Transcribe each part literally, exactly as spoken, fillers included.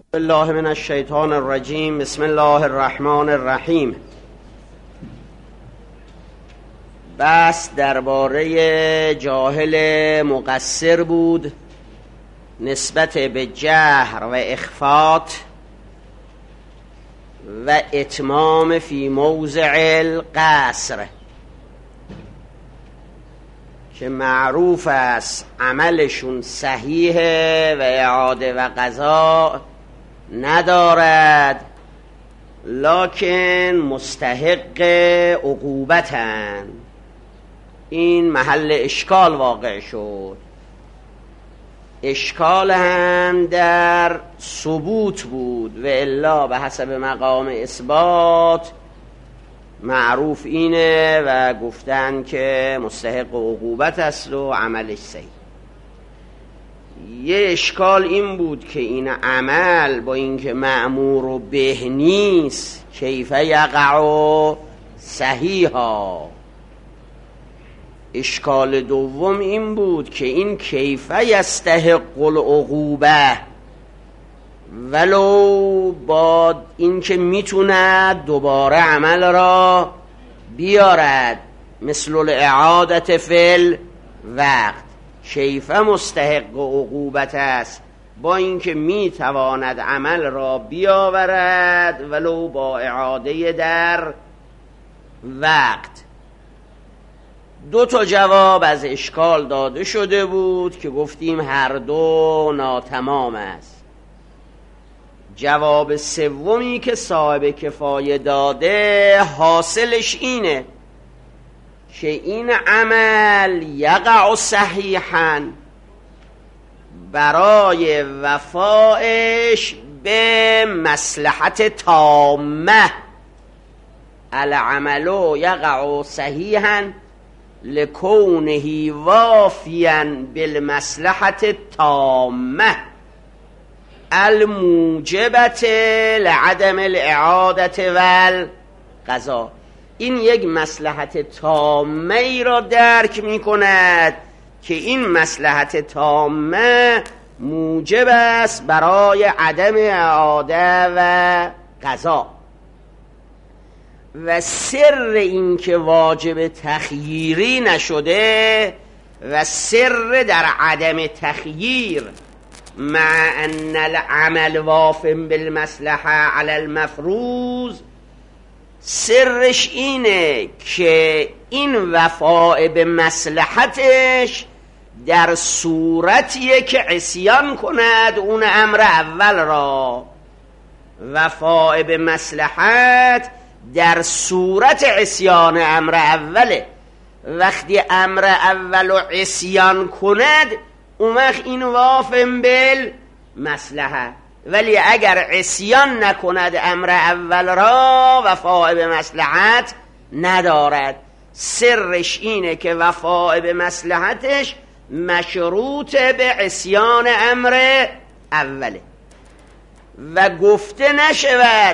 الله من الشیطان الرجیم. بسم الله الرحمن الرحیم. بس درباره جاهل مقصر بود نسبت به جهر و اخفات و اتمام فی موضع القصر که معروف است عملشون صحیحه و اعاده و قضا ندارد، لکن مستحق عقوبتن. این محل اشکال واقع شد. اشکال هم در ثبوت بود و الا به حسب مقام اثبات معروف اینه و گفتن که مستحق عقوبت است و عملش صحیح. یه اشکال این بود که این عمل با اینکه مأمور و به نیست کیف یقع صحیحا. اشکال دوم این بود که این کیف یستحق العقوبه، ولو با اینکه میتونه دوباره عمل را بیارد، مثل الاعادت فی الوقت. کیف مستحق عقوبت است با اینکه میتواند عمل را بیاورد ولو با اعاده در وقت. دو تا جواب از اشکال داده شده بود که گفتیم هر دو ناتمام است. جواب سومی که صاحب کفایه داده حاصلش اینه که این عمل یقع صحیحاً برای وفایش به مصلحت تامه. العمل یقع صحیحاً لکونه وافیاً بالمصلحت تامه الموجبت لعدم الاعادت والقضا. این یک مصلحت تامه ای را درک می کند که این مصلحت تامه موجب است برای عدم اعاده و قضا. و سر این که واجب تخییری نشده و سر در عدم تخییر مع ان العمل واف بالمصلحه علی المفروض، سرش اینه که این وفاء به مصلحتش در صورتیه که عصیان کند اون امر اول را. وفاء به مصلحت در صورت عصیان امر اوله. وقتی امر اول عصیان کند اون وقت این وافم بال مصلحه، ولی اگر عصیان نکند امر اول را وفاء به مصلحت ندارد. سرش اینه که وفاء به مصلحتش مشروط به عصیان امر اوله. و گفته نشود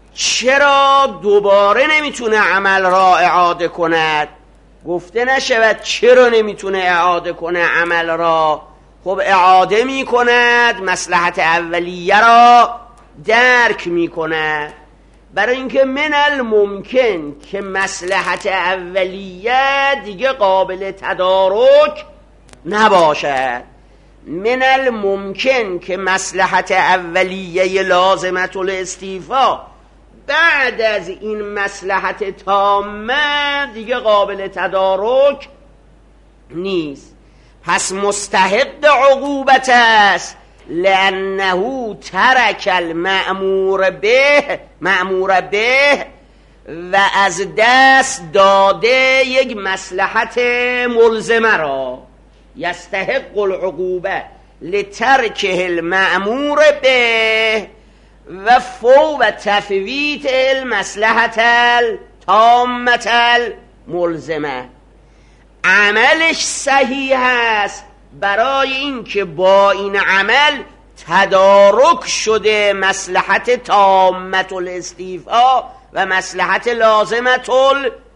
چرا دوباره نمیتونه عمل را اعاده کند. گفته نشود چرا نمیتونه اعاده کنه عمل را. خب اعاده می کند، مصلحت اولیه را درک می کند، برای اینکه من الممکن که مصلحت اولیه دیگه قابل تدارک نباشد. من الممکن که مصلحت اولیه لازمت الاستیفا بعد از این مصلحت تامه دیگه قابل تدارک نیست. پس مستحق عقوبت است لانه ترک المأمور به مأمور به و از دست داده یک مصلحت ملزمه را. یستحق العقوبه لترکه المأمور به و فوق تفویت المصلحت التامه الملزمه. عملش صحیح است برای اینکه با این عمل تدارک شده مصلحت تامت الاستیفا و مصلحت لازمت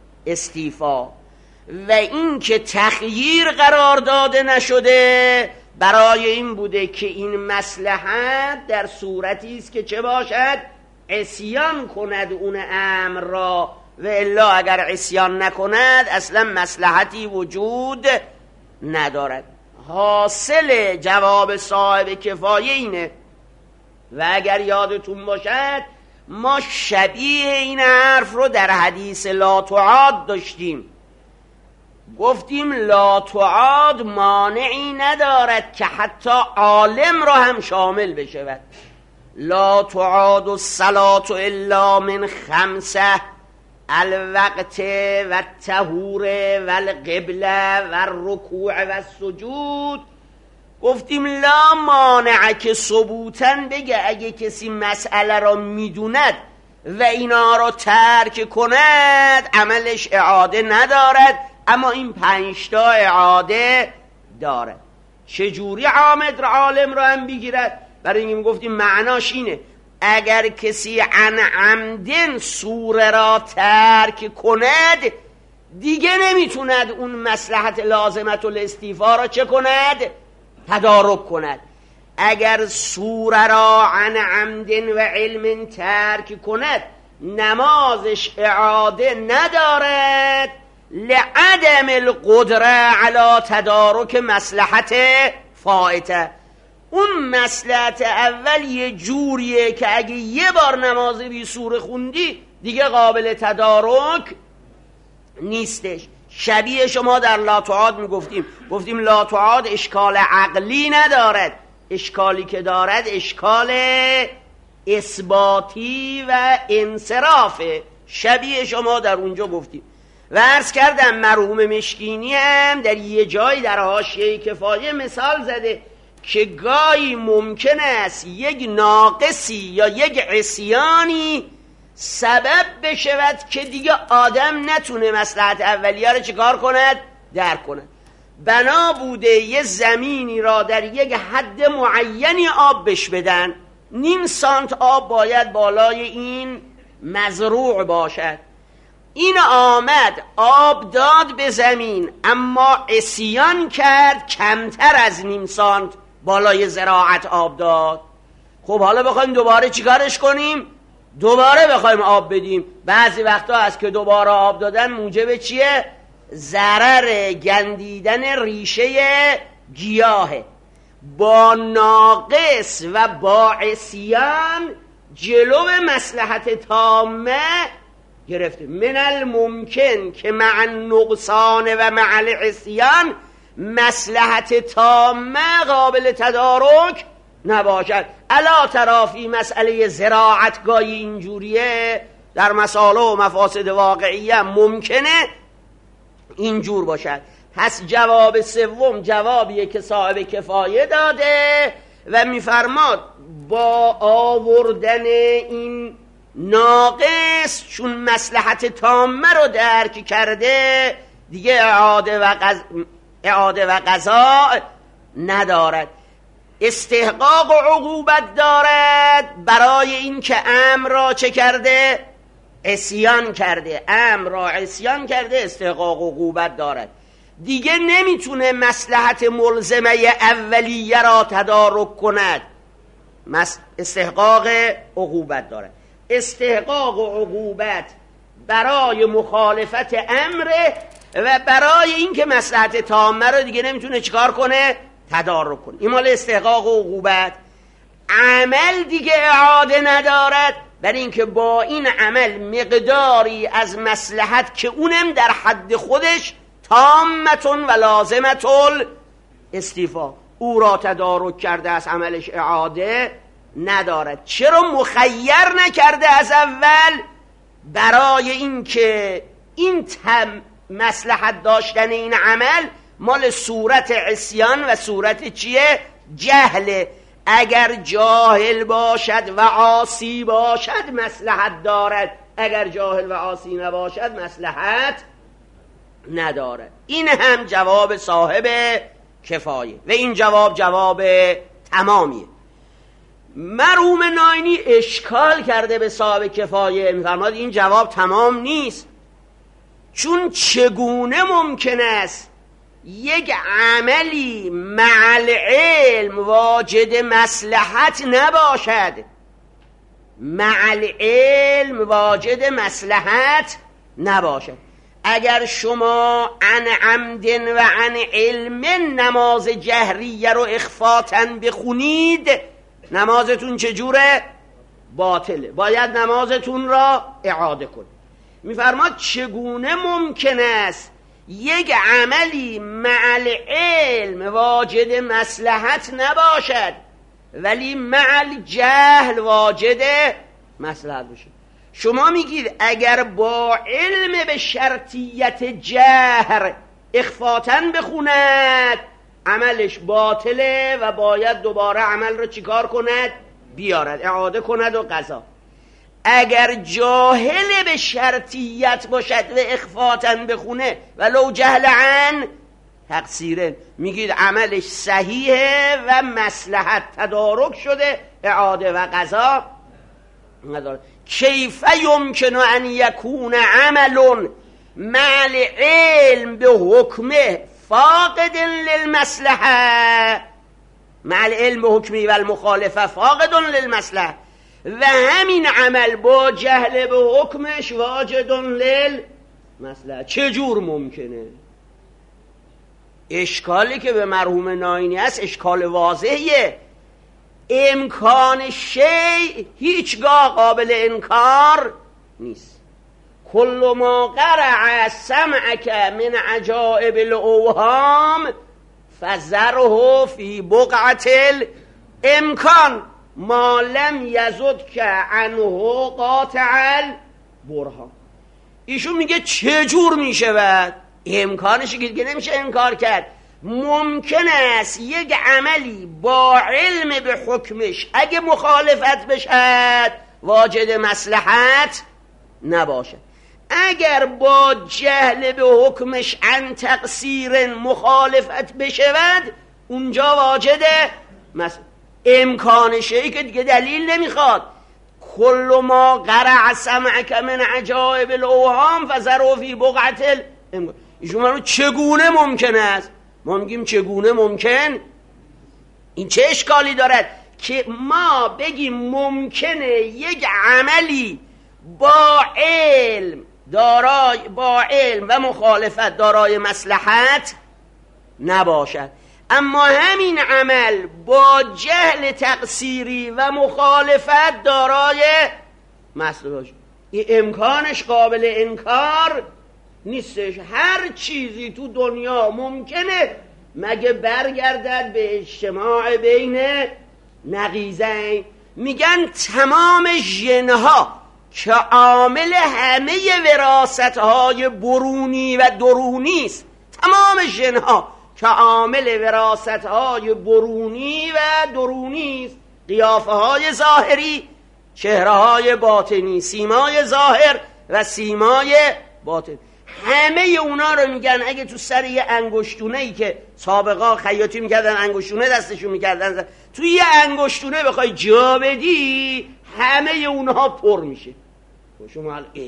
الاستیفا، و اینکه تخییر قرار داده نشده برای این بوده که این مصلحت در صورتی است که چه باشد؟ عصیان کند اون امر را، و الا اگر عصیان نکند اصلا مصلحتی وجود ندارد. حاصل جواب صاحب کفایه اینه. و اگر یادتون باشد ما شبیه این حرف رو در حدیث لا تعاد داشتیم. گفتیم لا تعاد مانعی ندارد که حتی عالم را هم شامل بشود. لا تعاد الصلاة الا من خمسه: الوقت و الطهور و القبله و الرکوع و السجود. گفتیم لا مانع که ثبوتاً بگه اگه کسی مسئله را میدوند و اینا را ترک کند عملش اعاده ندارد، اما این پنجتا اعاده دارد. چجوری عامد را عالم را هم بگیرد؟ برای این گفتیم معناش اینه اگر کسی عن عمدن سوره را ترک کند دیگه نمیتوند اون مصلحت لازمت الاستیفا را چه کند؟ تدارک کند. اگر سوره را عن عمدن و علم ترک کند نمازش اعاده ندارد، لعدم القدره علی تدارک مصلحت فائته. اون مصلحت اول یه جوریه که اگه یه بار نماز بی سوره خوندی دیگه قابل تدارک نیستش. شبیه شما در لا تعاد میگفتیم، گفتیم لا تعاد اشکال عقلی ندارد، اشکالی که دارد اشکال اثباتی و انصرافه. شبیه شما در اونجا گفتیم و عرض کردم مرحوم مشکینی هم در یه جایی در حاشیه کفایه مثال زده که گاهی ممکن است یک ناقصی یا یک عصیانی سبب بشود که دیگه آدم نتونه مصلحت اولیه رو چیکار کند؟ درک کند. بنا بوده یه زمینی را در یک حد معینی آب بش بدن، نیم سانت آب باید بالای این مزروع باشد. این آمد آب داد به زمین اما عصیان کرد، کمتر از نیم سانت بالای زراعت آب داد. خب حالا بخوایم دوباره چیکارش کنیم؟ دوباره بخوایم آب بدیم. بعضی وقتا هست که دوباره آب دادن موجب چیه؟ ضرر گندیدن ریشه گیاهه. با ناقص و با عصیان جلو مصلحت تامه گرفته. من الممکن که مع النقصان و مع العصیان مصلحت تامه قابل تدارک نباشد. الا ترافی مسئله زراعت گاهی اینجوریه، در مسائل و مفاسد واقعیه ممکنه اینجور باشد. پس جواب سوم جوابیه که صاحب کفایه داده و میفرماد با آوردن این ناقص چون مصلحت تامه رو درک کرده دیگه اعاده و قضا اعاده و قضا ندارد. استحقاق و عقوبت دارد برای این که امر را چه کرده؟ عصیان کرده. امر را عصیان کرده، استحقاق و عقوبت دارد. دیگه نمیتونه مصلحت ملزمه اولیه را تدارک کند، استحقاق عقوبت دارد. استحقاق و عقوبت برای مخالفت امره و برای اینکه مصلحت تامه رو دیگه نمیتونه چیکار کنه؟ تدارک کنه. این مال استحقاق و عقوبت. عمل دیگه اعاده ندارد، برای اینکه با این عمل مقداری از مصلحت که اونم در حد خودش تامتون و لازمتون استیفا او را تدارک کرده از عملش اعاده ندارد. چرا مخیر نکرده از اول؟ برای اینکه این تم مصلحت داشتن این عمل مال صورت عصیان و صورت چیه؟ جهله. اگر جاهل باشد و عاصی باشد مصلحت دارد، اگر جاهل و عاصی نباشد مصلحت ندارد. این هم جواب صاحب کفایه و این جواب جواب تمامیه. مرحوم ناینی اشکال کرده به صاحب کفایه، می‌فرماد این جواب تمام نیست، چون چگونه ممکن است یک عملی مع العلم واجد مصلحت نباشد، مع العلم واجد مصلحت نباشد. اگر شما عن عمد و عن علم نماز جهریه رو اخفاتن بخونید، نمازتون چجوره؟ باطله، باید نمازتون را اعاده کنید. میفرماد چگونه ممکن است یک عملی مع العلم واجد مصلحت نباشد ولی مع الجهل واجد مصلحت باشه؟ شما میگید اگر با علم به شرطیت جهر اخفاتن بخوند عملش باطله و باید دوباره عمل رو چیکار کند؟ بیارد، اعاده کند و قضا. اگر جاهل به شرطیت باشد و اخفاتن بخونه ولو جهل عن تقصیره، میگید عملش صحیحه و مصلحت تدارک شده، اعاده و قضا نداره. کیف یمکن ان یکون عمل مع العلم به حکمه فاقد للمصلحه، مع العلم به حکمی و المخالفه فاقد للمصلحه، و همین عمل با جهل به حکمش واجد للمصلحه. چجور ممکنه؟ اشکالی که به مرحوم ناینی است اشکال واضحیه. امکان شیء هیچگاه قابل انکار نیست. کل ما قرع سمعک من عجائب الاوهام فذره فی بقعة الامکان ما لم یزدک عنه قاطع البرهان. ایشون میگه چجور میشود؟ امکانش که نمیشه انکار کرد. ممکن است یک عملی با علم به حکمش اگه مخالفت بشد واجد مصلحت نباشد، اگر با جهل به حکمش عن تقصیر مخالفت بشود اونجا واجد مصلحت. امکان شیء که دیگه دلیل نمیخواد. کل ما قرع سمعک من عجائب الاوهام فذره فی بقعة الامکان. ایشون چگونه ممکن است؟ ما میگیم چگونه ممکن؟ این چه اشکالی دارد که ما بگیم ممکنه یک عملی با علم دارای با علم و مخالفت دارای مصلحت نباشد، اما همین عمل با جهل تقصیری و مخالفت دارای مصلحت باشه؟ این امکانش قابل انکار نیستش. هر چیزی تو دنیا ممکنه مگه برگردد به اجتماع بین نقیضین. میگن تمام ژنها که عامل همه وراثت‌های برونی و درونی است، تمام ژنها که عامل وراثت‌های برونی و درونی است، قیافه‌های ظاهری، چهره‌های باطنی، سیمای ظاهر و سیمای باطن، همه اونا رو میگن اگه تو سر یه انگشتونه‌ای که سابقا خیاطی میکردن انگشتونه دستشون میکردن تو یه انگشتونه بخوای جا بدی همه اونها پر میشه. شما اه.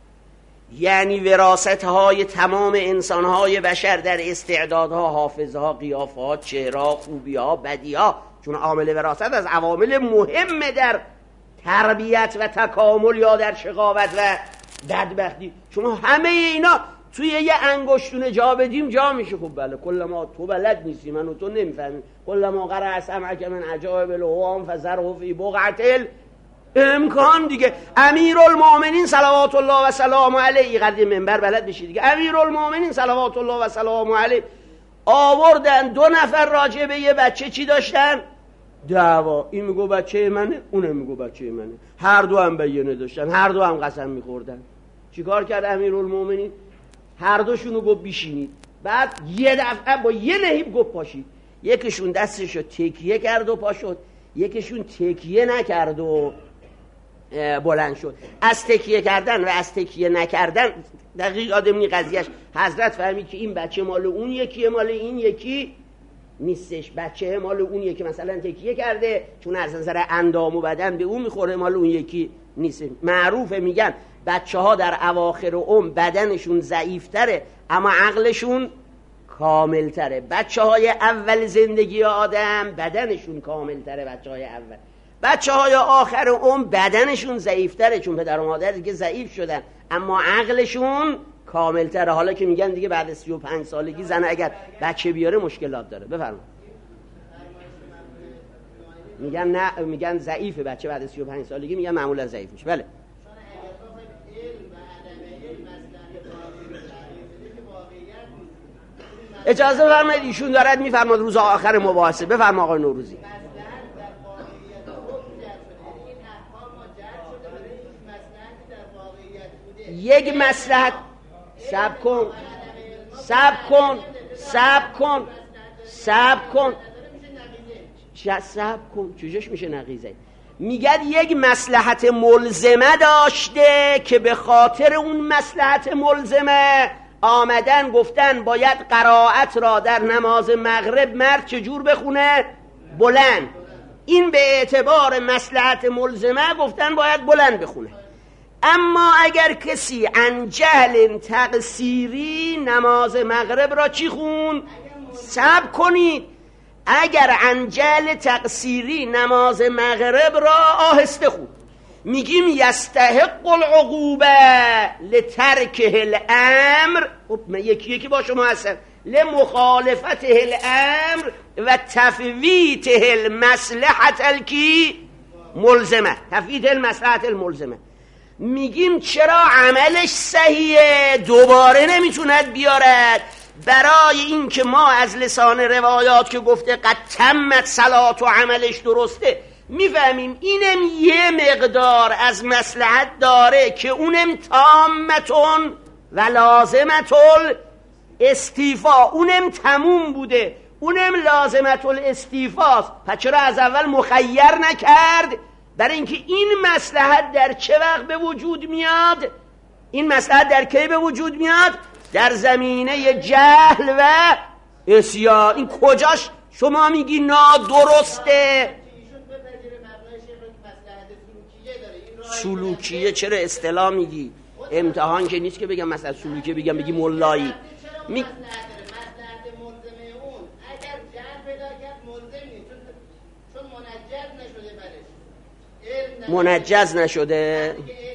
یعنی وراثت های تمام انسان های بشر در استعدادها، حافظه ها، قیافه ها، چهره ها، خوبی ها، بدی ها، چون عامل وراثت از عوامل مهمه در تربیت و تکامل یا در شقاوت و بدبختی. شما همه اینا توی یه انگشتونه جا بدیم جا میشه. خب بله، کل ما تو بلد نیستی، من و تو نمیفهمیم. کل ما قرع سمعک من عجائب الاوهام فذره فی بقعة الامکان. دیگه امیرالمؤمنین صلوات الله و سلام علیه، قدر منبر بلد بشید دیگه. امیرالمؤمنین صلوات الله و سلام علیه آوردن دو نفر راجع به یه بچه چی داشتن؟ دعوا. این میگو بچه منه، اونم میگو بچه منه. هر دو هم بیانه داشتن، هر دو هم قسم میخوردن. چیکار کرد امیرالمؤمنین؟ هر دوشونو گفت بشینید. بعد یه دفعه با یه نهیب گفت پاشید. یکیشون دستشو تکیه کرد و پا شد، یکیشون تکیه نکرد و بلند شد. از تکیه کردن و از تکیه نکردن دقیق آدمی قضیهش حضرت فهمید که این بچه مال اون یکیه، مال این یکی نیستش. بچه مال اون یکی مثلا تکیه کرده چون از نظر اندام و بدن به اون میخوره، مال اون یکی نیست. معروفه میگن بچه ها در اواخر عمر بدنشون ضعیفتره اما عقلشون کامل تره. بچه های اول زندگی آدم بدنشون کامل تره، بچه های اول. بچه های آخر عمر بدنشون ضعیف تره، چون پدر و مادر دیگه ضعیف شدن، اما عقلشون کامل تره. حالا که میگن دیگه بعد سی و پنج سالگی زن اگر بچه بیاره مشکلات داره. بفرمایید. میگن نه، میگن ضعیفه بچه بعد سی و پنج سالگی، میگن معمولا ضعیف میشه. بله. اجازه بفرمایید، ایشون دارد میفرماد روز آخر مباحثه. بفرما آقای نوروزی. یک مصلحت، صبر کن صبر کن صبر کن صبر کن صبر کن چجوش میشه نقیضه؟ میگه یک مصلحت ملزمه داشته که به خاطر اون مصلحت ملزمه آمدن گفتن باید قرائت را در نماز مغرب مرد چجور بخونه؟ بلند. این به اعتبار مصلحت ملزمه گفتن باید بلند بخونه. اما اگر کسی عن جهل تقصیری نماز مغرب را چی خون؟ صبر کنید. اگر عن جهل تقصیری نماز مغرب را آهسته خون، میگیم یستحق العقوبه لترکه الامر. خب من یکی یکی با شما هستم. لمخالفته الامر و تفویته المصلحت الکی ملزمه، تفویت المصلحت الملزمه. میگیم چرا عملش صحیحه دوباره نمیتوند بیارد؟ برای این که ما از لسان روایات که گفته قد تمت صلات و عملش درسته میفهمیم اینم یه مقدار از مصلحت داره که اونم تامتون و لازمتل استیفا، اونم تموم بوده، اونم لازمتل استیفاست. پس چرا از اول مخیر نکرد؟ برای اینکه این مصلحت در چه وقت به وجود میاد؟ این مصلحت در کی به وجود میاد؟ در زمینه جهل و عصیان. این کجاش شما میگی نادرسته؟ سلوکیه چرا اصطلاح میگی؟ امتحان که نیست که بگم مثلا سلوکیه، بگم بگی ملایی می... منجز نشده.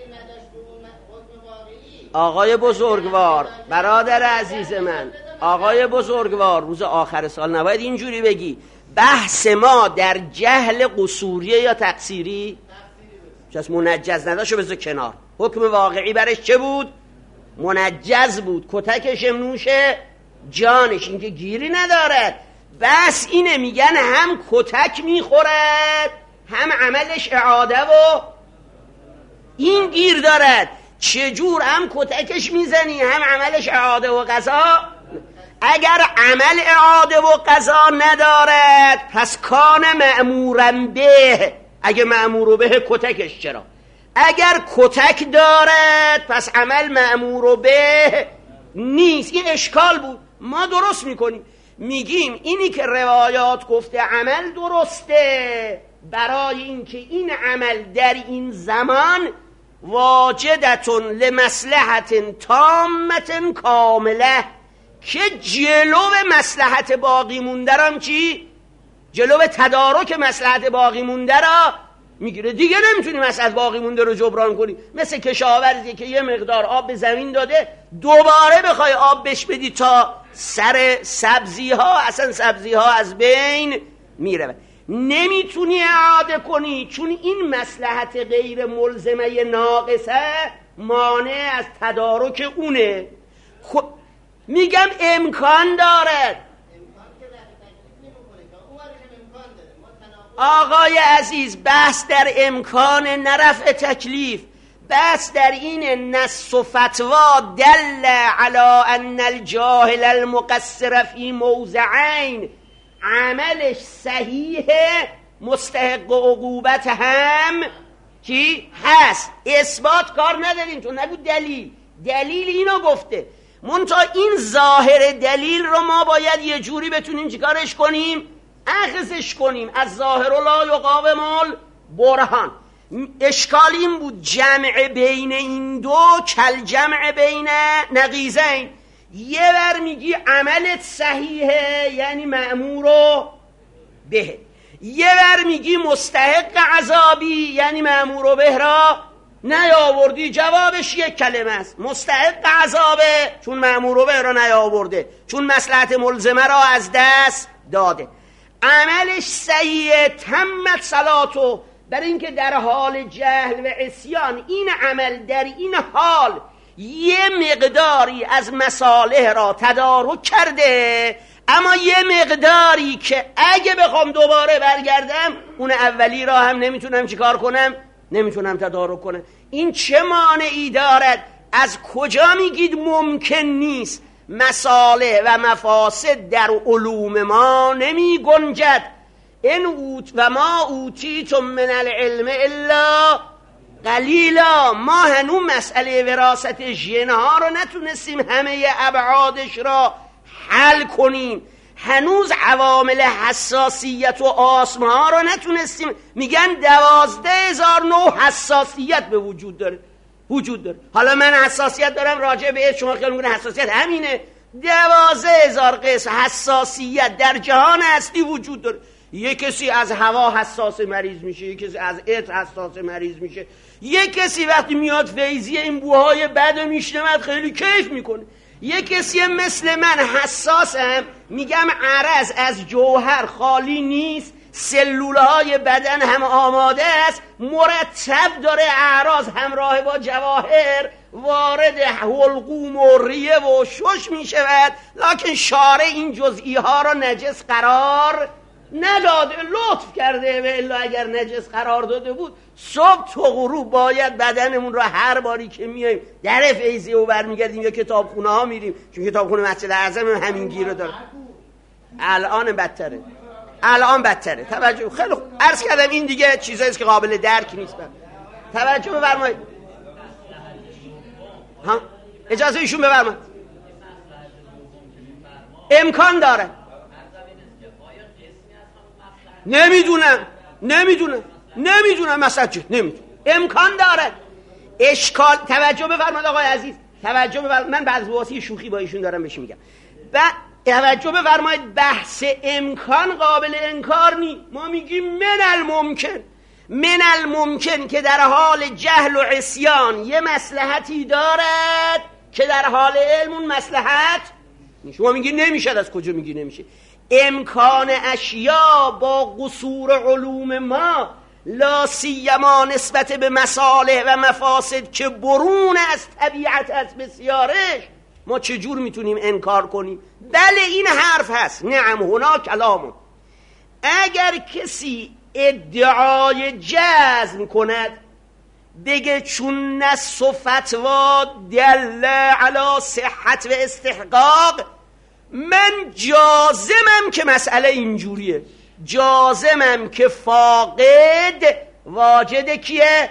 آقای بزرگوار، برادر عزیز من، آقای بزرگوار، روز آخر سال نباید اینجوری بگی. بحث ما در جهل قصوریه یا تقصیری؟ چس منجز نداشته بذار کنار. حکم واقعی برش چه بود؟ منجز بود. کتکش نوشه جانش، این که گیری ندارد. بس اینه میگن هم کتک میخورد هم عملش اعاده و این گیر دارد. چجور هم کتکش میزنی هم عملش اعاده و قضا؟ اگر عمل اعاده و قضا ندارد پس کان مأمورن به. اگه مأمور به کتکش چرا؟ اگر کتک دارد پس عمل مأمور به نیست. این اشکال بود. ما درست میکنیم، میگیم اینی که روایات گفته عمل درسته برای اینکه این عمل در این زمان واجدتون لمصلحت تامت کامله، که جلو مصلحت باقی مونده را چی؟ جلو تدارک مصلحت باقی مونده را میگیره. دیگه نمیتونی مصلحت باقی مونده رو جبران کنی. مثل کشاورزی که یه مقدار آب به زمین داده دوباره بخوای آب بش بدی تا سر سبزی ها، اصلا سبزی ها از بین میره. نمیتونی اعاده کنی چون این مصلحت غیر ملزمه ناقصه مانع از تدارک اونه. میگم امکان دارد. آقای عزیز، بحث در امکان نرفع تکلیف، بحث در این نص و فتوا دل علی ان الجاهل المقصر فی موضعین، عملش صحیحه مستحق عقوبت هم کی هست. اثبات کار نداریم تو نگو دلیل. دلیل اینو گفته، منتها این ظاهر دلیل رو ما باید یه جوری بتونیم چیکارش کنیم؟ اخذش کنیم. از ظاهر لا یقاوم البرهان. اشکال این بود جمع بین این دو کل جمع بین نقیضین، یه ور میگی عملت صحیحه یعنی مأمور به، یه ور میگی مستحق عذابی یعنی مأمور به را نیاوردی. جوابش یک کلمه است، مستحق عذابه چون مأمور به را نیاورده، چون مصلحت ملزمه را از دست داده. عملش صحیحه تمت صلاتو، برای اینکه در حال جهل و عصیان این عمل در این حال یه مقداری از مصالح را تدارک کرده، اما یه مقداری که اگه بخوام دوباره برگردم اون اولی را هم نمیتونم چیکار کنم، نمیتونم تدارک کنم. این چه مانعی دارد؟ از کجا میگید ممکن نیست؟ مصالح و مفاسد در علوم ما نمی گنجد. این اوت و ما اوتیتم من العلم الا قلیلا. ما هنوز مسئله وراثت ژن‌ها رو نتونستیم همه ابعادش را حل کنیم، هنوز عوامل حساسیت و آسمه ها رو نتونستیم. میگن دوازده هزار نوع حساسیت به وجود داره وجود داره حالا من حساسیت دارم راجع به شما خیلی میگن حساسیت همینه. دوازده هزار قسم حساسیت در جهان هستی وجود داره. یک کسی از هوا حساس مریض میشه، یک کسی از عطر حساس مریض میشه، یک کسی وقتی میاد فیضی این بوهای بد میشنود خیلی کیف میکنه، یک کسی مثل من حساسم، میگم عرض از جوهر خالی نیست، سلولهای بدن هم آماده است، مرتب داره اعراض همراه با جواهر وارد حلقوم و ریه و شش میشود، لکن شارع این جزئی ها را نجس قرار نداده، لطف کرده. و الا اگر نجس قرار داده بود صبح تا غروب باید بدنمون را هر باری که میایم در فیضیه و برمیگردیم یا کتابخونه ها میریم، چون کتابخونه مسجد اعظم هم همین گیره داره. الان بدتره، الان بدتره. توجه خیلی خوب عرض کردم این دیگه چیزایی است که قابل درک نیست. توجه بفرمایید. ها اجازه ایشون بفرمایید. امکان داره. نمیدونم نمیدونم نمیدونم مثلا چی نمیدونم. امکان داره. اشکال توجه بفرمایید آقای عزیز، توجه بفرمایید. من بعضی واسه شوخی با ایشون دارم بهش میگم. ب... توجه بفرمایید. بحث امکان قابل انکار نی. ما میگیم من الممکن، من الممکن که در حال جهل و عصیان یه مصلحتی دارد که در حال علم اون مصلحت نیست. شما میگی نمیشه. از کجا میگی نمیشه؟ امکان اشیا با قصور علوم ما، لا سیما نسبت به مصالح و مفاسد که برون از طبیعت از بسیارش، ما چجور میتونیم انکار کنیم؟ بله این حرف هست. نعم هنا کلامون. اگر کسی ادعای جزم کند، بگه چون نص و فتوا دل علی صحت و استحقاق، من جازمم که مسئله اینجوریه، جازمم که فاقد واجد کیه؟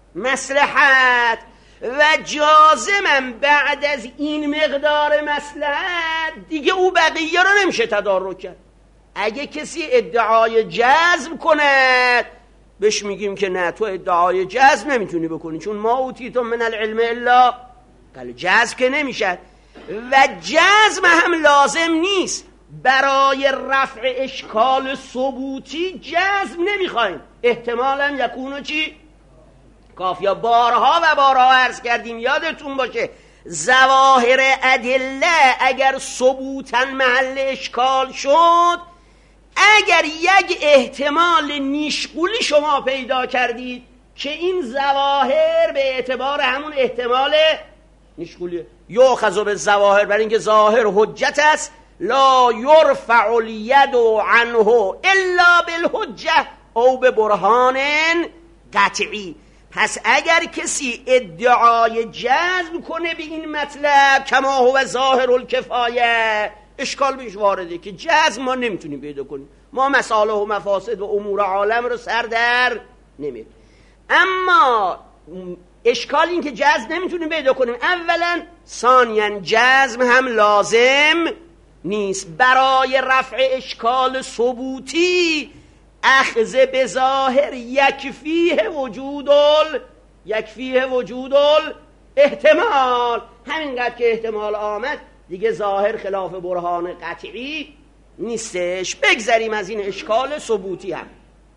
مصلحت. و جازمم بعد از این مقدار مصلحت دیگه او بقیه رو نمیشه تدارک کرد. اگه کسی ادعای جزم کند بهش میگیم که نه، تو ادعای جزم نمیتونی بکنی، چون ما اوتیتم من العلم الا قال. جزم که نمیشه و جزم هم لازم نیست. برای رفع اشکال ثبوتی جزم نمیخوایم، احتمالاً یکونو چی؟ کافیا. بارها و بارها عرض کردیم، یادتون باشه ظواهر ادله اگر ثبوتاً محل اشکال شد، اگر یک احتمال نیشغولی شما پیدا کردید که این ظواهر به اعتبار همون احتمال نیشغولیه، یؤخذ بالظواهر، برای اینکه ظاهر حجت است، لا یرفع الید عنه الا بالحجه او ببرهان قطعی. پس اگر کسی ادعای جزم کنه به این مطلب، کما هو ظاهر الکفایه، اشکال بهش وارده که جزم ما نمیتونیم پیدا کنیم، ما مصالح و مفاسد و امور عالم رو سر در نمیاریم. اما اشکال این که جزم نمیتونیم پیدا کنیم، اولا. ثانیا جزم هم لازم نیست. برای رفع اشکال ثبوتی اخذ به ظاهر یکفیه وجود ال یکفیه وجود ال احتمال. همینقدر که احتمال آمد دیگه ظاهر خلاف برهان قطعی نیستش. بگذریم از این اشکال ثبوتی. هم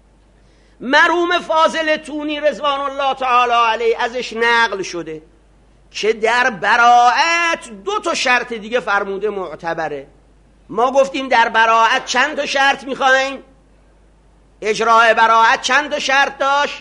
مرحوم فاضل تونی رضوان الله تعالی علیه ازش نقل شده که در براءت دو تا شرط دیگه فرموده معتبره. ما گفتیم در براءت چند تا شرط میخوایم؟ اجراء براءت چند تا شرط داشت؟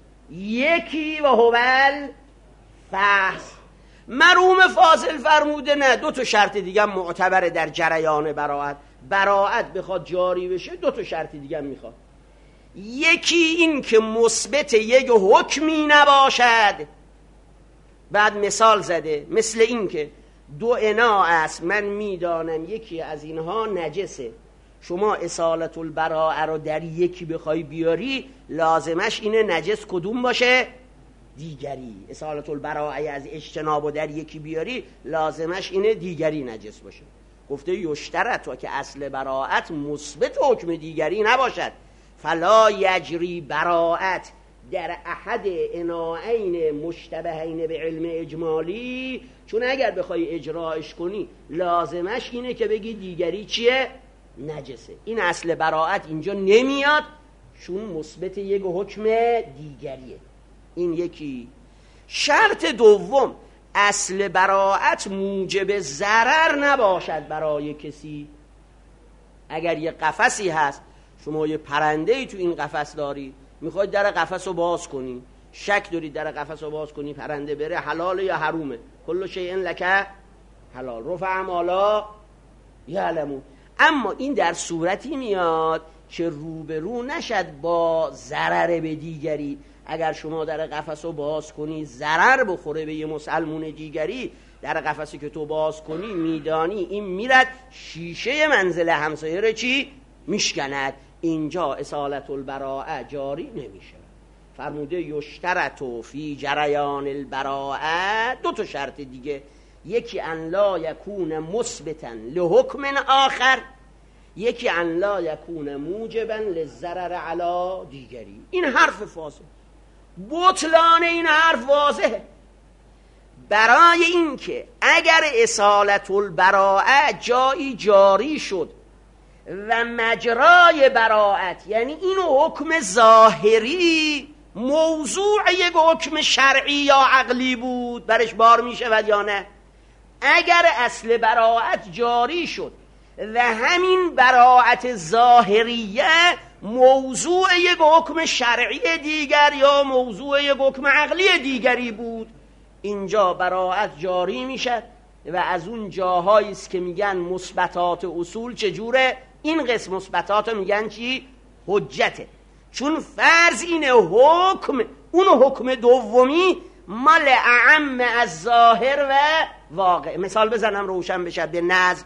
یکی و هول فحص. مرحوم فاضل فرموده نه، دو تا شرط دیگه معتبره در جریان براءت. براءت بخواد جاری بشه دو تا شرط دیگه میخواد. یکی این که مثبت یک حکمی نباشد. بعد مثال زده مثل این که دو انا است، من میدانم یکی از اینها نجسه، شما اصالت البراءه رو در یکی بخوای بیاری لازمش اینه نجس کدوم باشه؟ دیگری. اصالت البراءه از اجتناب و در یکی بیاری لازمش اینه دیگری نجس باشه. گفته یشترط و که اصل براءت مثبت حکم دیگری نباشد، فلا یجری براءت در احد اناعین مشتبهین به علم اجمالی، چون اگر بخوای اجراش کنی لازمش اینه که بگی دیگری چیه؟ نجسه. این اصل براءت اینجا نمیاد چون مثبت یک حکم دیگریه. این یکی. شرط دوم اصل براءت موجب ضرر نباشد برای کسی. اگر یه قفسی هست، شما یه پرنده‌ای تو این قفس داری، میخواید در قفس رو باز کنی، شک دارید در قفس رو باز کنی پرنده بره، حلال یا حرومه؟ کل شیء لک حلال رفع مالا یعلمون. اما این در صورتی میاد که روبرو نشد با ضرر به دیگری. اگر شما در قفس رو باز کنی ضرر بخوره به یه مسلمون دیگری، در قفسی که تو باز کنی میدانی این میرد شیشه منزل همسایه رو چی؟ میشکند. اینجا اصالت البراءه جاری نمیشه. فرموده یشترط فی جریان البراءه دو تا شرط دیگه، یکی ان لا یکون مثبتا لحکم آخر، یکی ان لا یکون موجبا للضرر علی دیگری. این حرف فاضل. بطلان این حرف واضحه. برای اینکه اگر اصالت البراءه جایی جاری شد و مجرای براءت، یعنی این حکم ظاهری موضوع یک حکم شرعی یا عقلی بود، برش بار می شود یا نه؟ اگر اصل براءت جاری شد و همین براءت ظاهریه موضوع یک حکم شرعی دیگر یا موضوع یک حکم عقلی دیگری بود، اینجا براءت جاری میشه. و از اون جاهایی است که میگن مثبتات اصول چجوره؟ این قسم مثبتات میگن چی؟ حجته. چون فرض اینه حکم، اون حکم دومی مال اعم از ظاهر و واقع. مثال بزنم روشن بشه. به نظر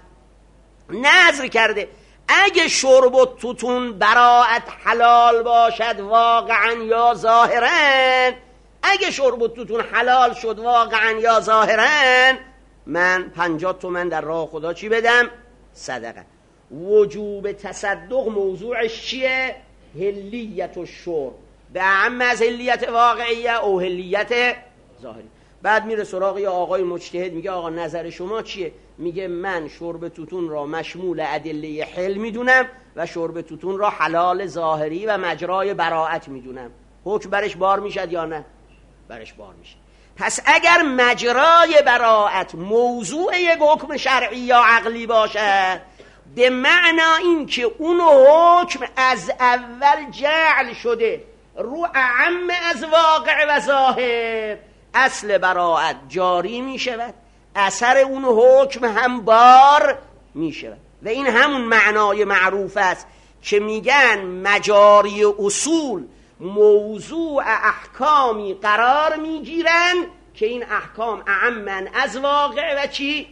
نظر کرده اگه شرب و توتون براءت حلال باشد واقعا یا ظاهرا، اگه شرب و توتون حلال شد واقعا یا ظاهرا، من پنجاه تومن در راه خدا چی بدم؟ صدقه. وجوب تصدق موضوعش چیه؟ حلیت و شرب، به اعم از حلیت واقعیه او حلیت ظاهری. بعد میره سراغ یه آقای مجتهد، میگه آقا نظر شما چیه؟ میگه من شرب توتون را مشمول ادله حل میدونم و شرب توتون را حلال ظاهری و مجرای براءت میدونم. حکم برش بار میشد یا نه؟ برش بار میشه. پس اگر مجرای براءت موضوع یک حکم شرعی یا عقلی باشد، به معنا این که اون حکم از اول جعل شده رو اعم از واقع و ظاهر، اصل براءت جاری می شود، اثر اون حکم هم بار می شود. و این همون معنای معروف است که میگن مجاری اصول موضوع احکامی قرار می گیرن که این احکام اعمن از واقع و چی؟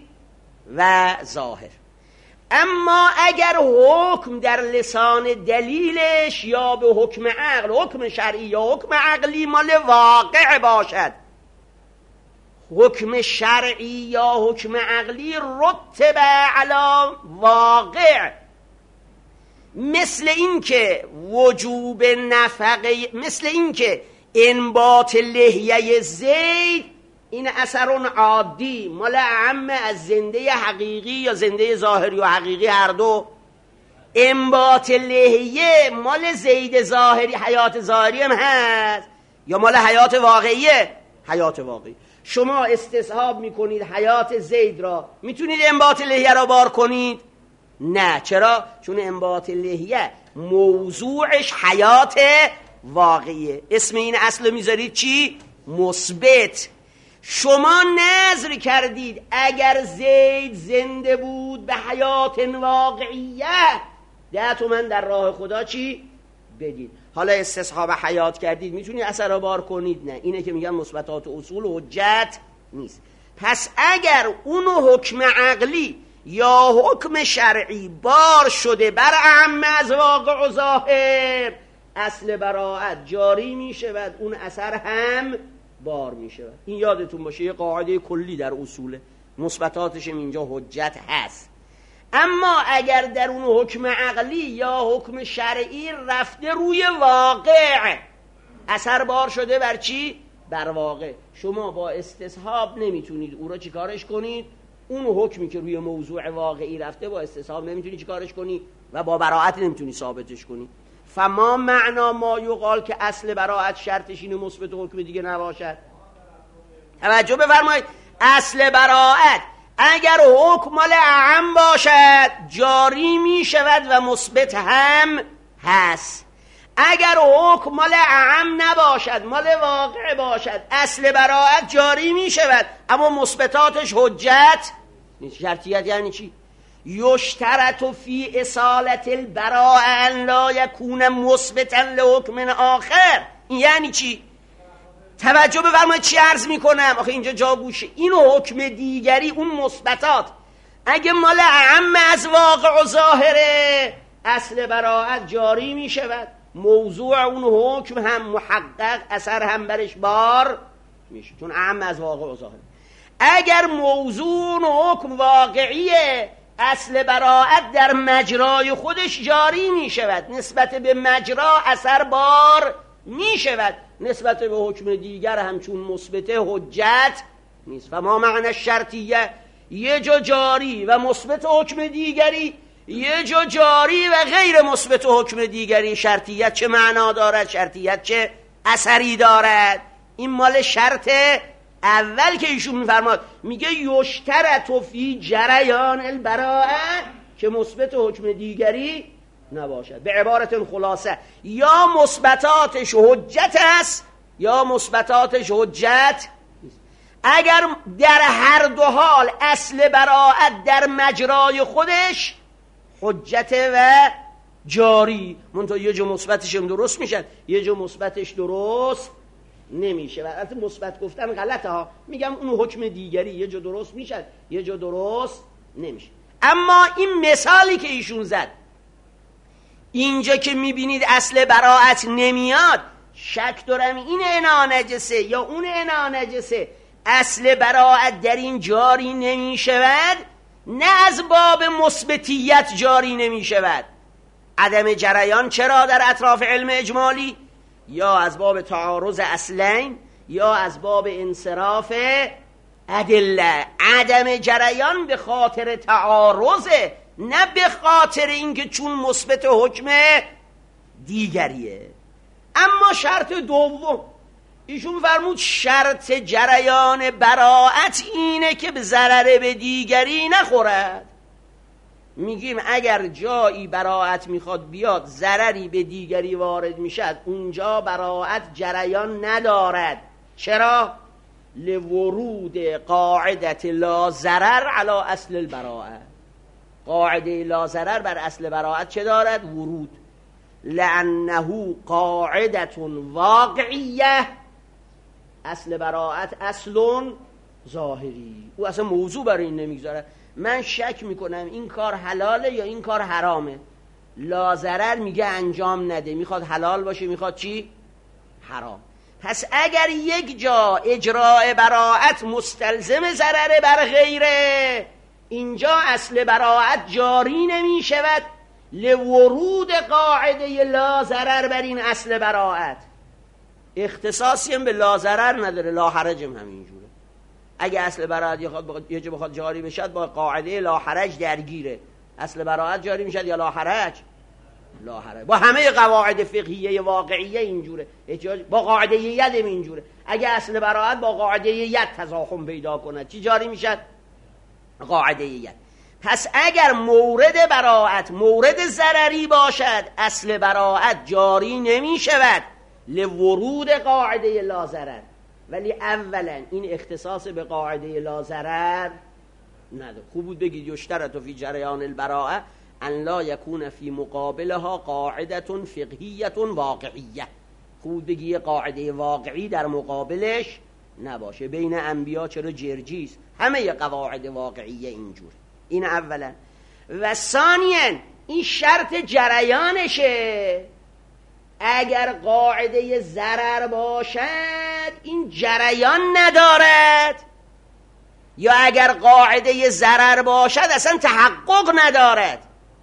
و ظاهر. اما اگر حکم در لسان دلیلش یا به حکم عقل، حکم شرعی یا حکم عقلی مال واقع باشد، حکم شرعی یا حکم عقلی رتب علی واقع، مثل این که وجوب نفقه، مثل این که انبات لحیه زید این اثرون عادی مال اعم از زنده حقیقی یا زنده ظاهری و حقیقی هر دو. انبات لحیه مال زید ظاهری حیات ظاهری هم هست یا مال حیات واقعیه؟ حیات واقعی. شما استصحاب میکنید حیات زید را، میتونید انبات لحیه را بار کنید؟ نه. چرا؟ چون انبات لحیه موضوعش حیات واقعیه. اسم این اصل میذارید چی؟ مثبت. شما نظر کردید اگر زید زنده بود به حیات واقعیه ده تومن در راه خدا چی؟ بدید. حالا استصحاب حیات کردید، میتونید اثر را بار کنید؟ نه. اینه که میگن مثبتات اصول حجت نیست. پس اگر اونو حکم عقلی یا حکم شرعی بار شده بر اعم از واقع و ظاهر، اصل براءت جاری میشود، اون اثر هم بار میشود. این یادتون باشه یه قاعده کلی در اصوله، مثبتاتش اینجا حجت هست. اما اگر در اون حکم عقلی یا حکم شرعی رفته روی واقع، اثر بار شده بر چی؟ بر واقع. شما با استصحاب نمیتونید او را چی کارش کنید؟ اون حکمی که روی موضوع واقعی رفته با استصحاب نمیتونید چی کارش کنید و با براءت نمیتونید ثابتش کنید. فما معنا ما یقال که اصل براءت شرطش اینه مثبت حکم دیگه نباشد. توجه بفرمایید، اصل براءت اگر حکم مال اعم باشد جاری می شود و مثبت هم هست. اگر حکم مال اعم نباشد، مال واقع باشد، اصل براءت جاری می شود اما مثبتاتش حجت نیست. شرطیت یعنی چی؟ یشترط فی اصالت البراء ان لا یکون مثبتا لحکم آخر. این یعنی چی؟ توجه بفرمایید چی عرض میکنم، آخه اینجا جا گوشه. این حکم دیگری، اون مثبتات اگه مال اعم از واقع و ظاهره، اصل براءت جاری میشود، موضوع اون حکم هم محقق، اثر هم برش بار میشه چون اعم از واقع و ظاهره. اگر موضوع اون حکم واقعیه، اصل براءت در مجرای خودش جاری میشود، نسبت به مجرا اثر بار میشود، نسبت به حکم دیگر همچون مثبت حجت نیست. و ما معنی شرطیه، یه جا جاری و مثبت حکم دیگری، یه جا جاری و غیر مثبت حکم دیگری. شرطیت چه معنا دارد؟ شرطیت چه اثری دارد؟ این مال شرط اول که ایشون میفرماد، میگه یشترط فی جریان البراءه که مثبت حکم دیگری نباشد. به عبارت خلاصه، یا مثبتاتش حجت است یا مثبتاتش حجت نیست. اگر در هر دو حال اصل براءت در مجرای خودش حجت و جاری، منتها یه جو مثبتش هم درست میشن، یه جو مثبتش درست نمیشه. و البته مثبت گفتن غلطه ها، میگم اون حکم دیگری یه جو درست میشن یه جو درست نمیشه. اما این مثالی که ایشون زد اینجا که میبینید اصل براءت نمیاد، شک دارم این انا نجسه یا اون انا نجسه، اصل براءت در این جاری نمیشود، نه از باب مثبتیت جاری نمیشود. عدم جریان چرا در اطراف علم اجمالی؟ یا از باب تعارض اصلین یا از باب انصراف ادله. عدم جریان به خاطر تعارضه، نه به خاطر اینکه چون مثبت حکم دیگریه. اما شرط دوم ایشون فرمود شرط جریان براءت اینه که به ضرر به دیگری نخورد. میگیم اگر جایی براءت میخواد بیاد ضرری به دیگری وارد میشد، اونجا براءت جریان ندارد. چرا؟ لورود قاعدت لا ضرر علی اصل البراءه. قاعده لا ضرر بر اصل براءت چه دارد؟ ورود. لانه قاعدت واقعیه، اصل براءت اصل ظاهری. او اصلا موضوع برای این نمیگذاره. من شک میکنم این کار حلاله یا این کار حرامه. لا ضرر میگه انجام نده، میخواد حلال باشه میخواد چی؟ حرام. پس اگر یک جا اجراء براءت مستلزم ضرر بر غیره، اینجا اصل براءت جاری نمی شود لورود قاعده لا ضرر بر این اصل براءت. اختصاصی هم به لا ضرر نداره، لا حرج هم همینجوره. اگه اصل براءت یجب بخواد جاری بشد با قاعده لا حرج درگیره. اصل براءت جاری میشد یا لا حرج؟ لا حرج. با همه قواعد فقهیه واقعیه اینجوره، احتیاج با قاعده ید اینجوره. اگه اصل براءت با قاعده ید تزاحم پیدا کنه چی جاری میشد؟ قاعده ید. پس اگر مورد براءت مورد ضرری باشد اصل براءت جاری نمی شود لورود قاعده لا ضرر، ولی اولا این اختصاص به قاعده لا ضرر نداره. خوب بود بگید یشترط فی جریان البراءه ان لا یکون فی مقابلها قاعده فقهیه واقعیه. خوب بود بگید قاعده واقعی در مقابلش نباشه. بین انبیا چرا جرجیس؟ همه قواعد واقعیه اینجور. این اولا. و ثانیاً این شرط جریانشه. اگر قاعده ضرر باشد این جریان ندارد، یا اگر قاعده ضرر باشد اصلا تحقق ندارد.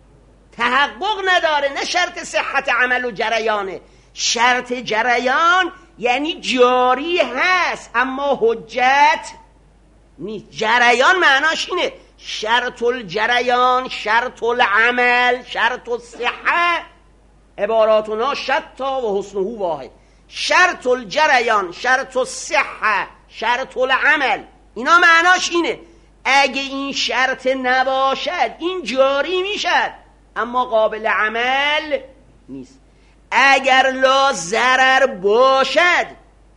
تحقق نداره، نه شرط صحت عمل و جریانه. شرط جریان یعنی جاری هست اما حجت نیست. جریان معناش اینه شرط الجریان، شرط العمل، شرط الصحه، عباراتنا شتا و حسنه واحد. شرط الجریان، شرط الصحه، شرط العمل، اینا معناش اینه اگه این شرط نباشد این جاری میشد اما قابل عمل نیست. اگر لا ضرر باشد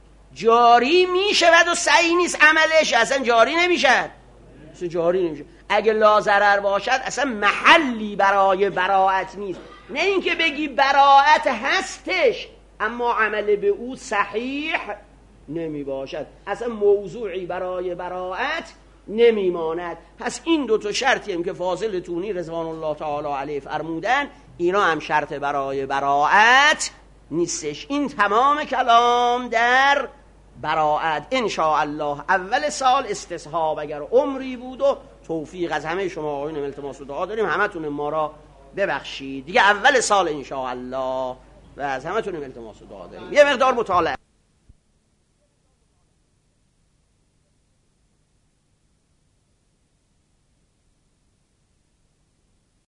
جاری میشود و صحیح نیست عملش، اصلا جاری نمیشد. اصلا جاری نمیشد. اگه لا ضرر باشد اصلا محلی برای براءت نیست. نه اینکه بگی براءت هستش اما عمل به او صحیح نمی باشد، اصلا موضوعی برای براءت نمی ماند. پس این دو تا شرطی هم که فاضل تونی رضوان الله تعالی علیه فرمودن اینا هم شرط برای براءت نیستش. این تمام کلام در براءت. ان شاء الله اول سال استصحاب اگر عمری بود و توفیق از همه شما آقایون التماس و دعا داریم همتون ما را ببخشید دیگه. اول سال ان شاء الله و از همتون التماس و دعا داریم. یه مقدار مطالعه